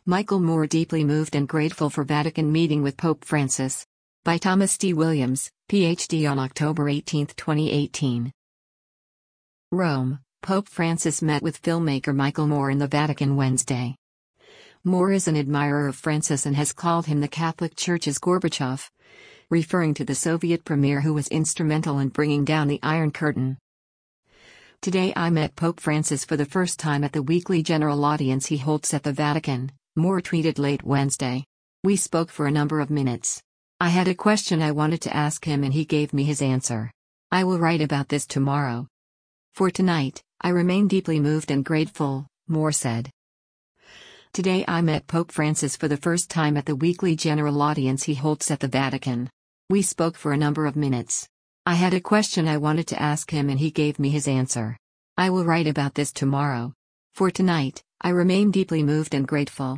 Michael Moore deeply moved and grateful for Vatican meeting with Pope Francis. By Thomas D. Williams, Ph.D. on October 18, 2018. Rome, Pope Francis met with filmmaker Michael Moore in the Vatican Wednesday. Moore is an admirer of Francis and has called him the Catholic Church's Gorbachev, referring to the Soviet premier who was instrumental in bringing down the Iron Curtain. "Today I met Pope Francis for the first time at the weekly general audience he holds at the Vatican," Moore tweeted late Wednesday. "We spoke for a number of minutes. I had a question I wanted to ask him and he gave me his answer. I will write about this tomorrow. For tonight, I remain deeply moved and grateful," Moore said. "Today I met Pope Francis for the first time at the weekly general audience he holds at the Vatican. We spoke for a number of minutes. I had a question I wanted to ask him and he gave me his answer. I will write about this tomorrow. For tonight, I remain deeply moved and grateful."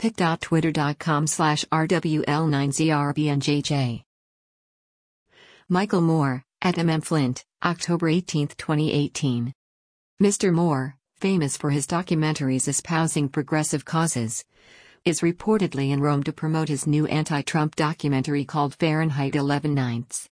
pic.twitter.com/RWL9ZRBNJJ. Michael Moore, at Flint, October 18, 2018. Mr. Moore, famous for his documentaries espousing progressive causes, is reportedly in Rome to promote his new anti-Trump documentary called Fahrenheit 11/9.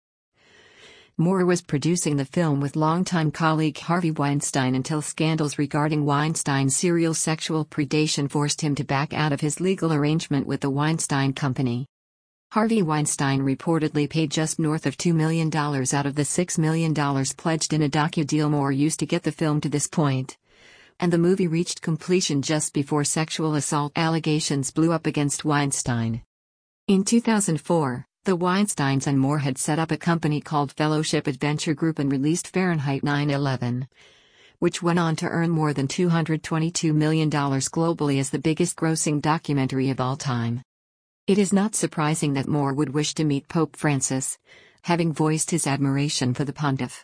Moore was producing the film with longtime colleague Harvey Weinstein until scandals regarding Weinstein's serial sexual predation forced him to back out of his legal arrangement with the Weinstein Company. Harvey Weinstein reportedly paid just north of $2 million out of the $6 million pledged in a docu-deal Moore used to get the film to this point, and the movie reached completion just before sexual assault allegations blew up against Weinstein. In 2004, the Weinsteins and Moore had set up a company called Fellowship Adventure Group and released Fahrenheit 9/11, which went on to earn more than $222 million globally as the biggest grossing documentary of all time. It is not surprising that Moore would wish to meet Pope Francis, having voiced his admiration for the pontiff.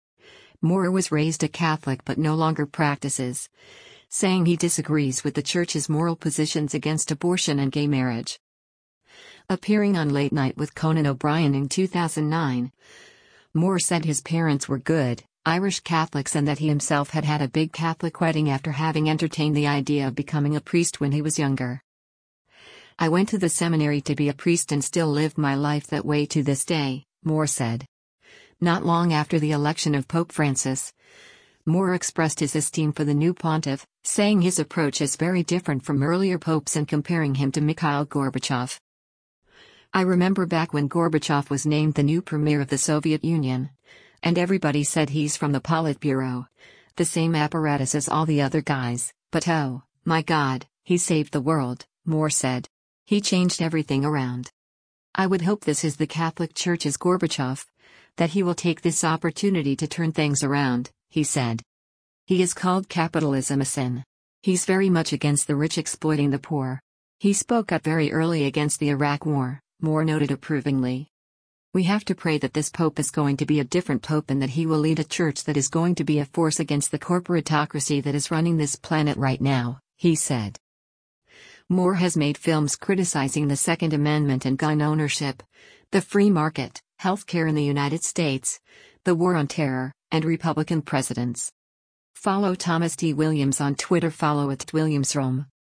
Moore was raised a Catholic but no longer practices, saying he disagrees with the Church's moral positions against abortion and gay marriage. Appearing on Late Night with Conan O'Brien in 2009, Moore said his parents were good Irish Catholics and that he himself had had a big Catholic wedding after having entertained the idea of becoming a priest when he was younger. "I went to the seminary to be a priest and still live my life that way to this day," Moore said. Not long after the election of Pope Francis, Moore expressed his esteem for the new pontiff, saying his approach is very different from earlier popes and comparing him to Mikhail Gorbachev. "I remember back when Gorbachev was named the new premier of the Soviet Union, and everybody said he's from the Politburo, the same apparatus as all the other guys, but oh, my God, he saved the world," Moore said. "He changed everything around. I would hope this is the Catholic Church's Gorbachev, that he will take this opportunity to turn things around," he said. He has called capitalism a sin. He's very much against the rich exploiting the poor. He spoke out very early against the Iraq War, Moore noted approvingly. "We have to pray that this pope is going to be a different pope and that he will lead a church that is going to be a force against the corporatocracy that is running this planet right now," he said. Moore has made films criticizing the Second Amendment and gun ownership, the free market, healthcare in the United States, the war on terror, and Republican presidents. Follow Thomas D. Williams on Twitter. Follow @WilliamsRome.